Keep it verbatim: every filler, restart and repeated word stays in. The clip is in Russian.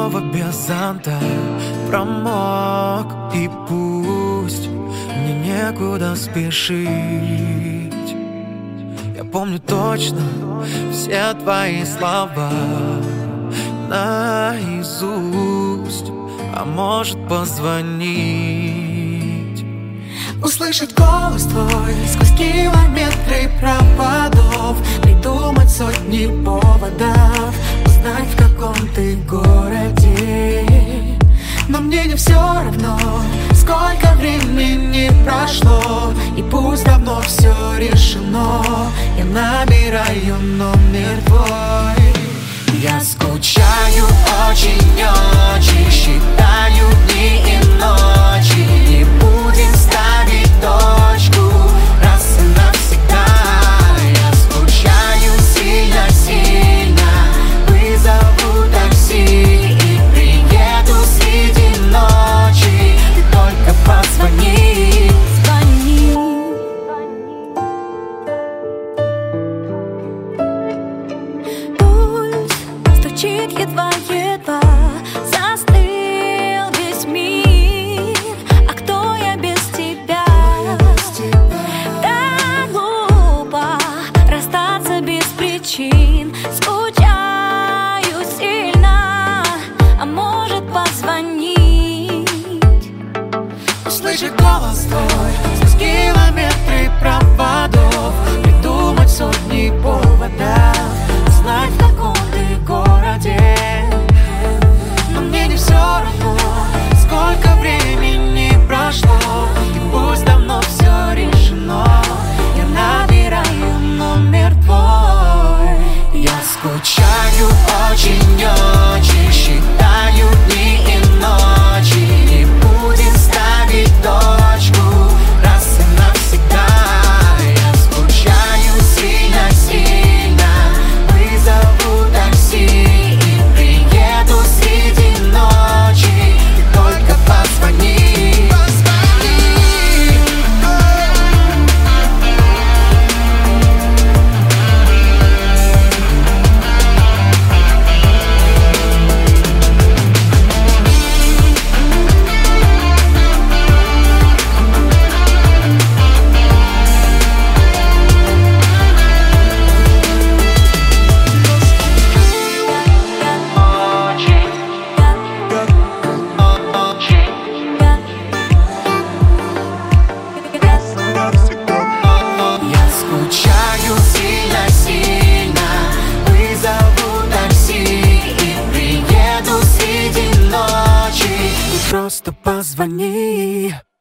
снова без зонта промок, и пусть мне некуда спешить. Я помню точно все твои слова наизусть, а может позвонить, услышать голос твой сквозь километры проводов, придумать сотни поводов, узнать, в каком ты городе. Но мне не все равно, сколько времени прошло, и пусть давно все решено, я набираю номер твой. Я скучаю очень-очень, считаю дни и ночи. Не будем ставить точку раз и навсегда. Я скучаю сильно-сильно, вызову такси и приеду среди ночи. Ты только позвони, звони. Пульс стучит едва-едва, застыл весь мир. А кто я без тебя? Так глупо расстаться без причин. Скучаю сильно, а может позвонить, услышать голос твой сквозь километры проводов, придумать сотни поводов, знать, в каком ты городе. Но мне не все равно, сколько времени прошло, и пусть давно все решено, я набираю номер твой. Я скучаю очень-очень, считаю дни и ночи. Не будем ставить точку раз и навсегда. Я скучаю сильно-сильно, вызову такси и приеду среди ночи. Ты только позвони, позвони. Я скучаю сильно-сильно, вызову такси и приеду среди ночи. Ты просто позвони.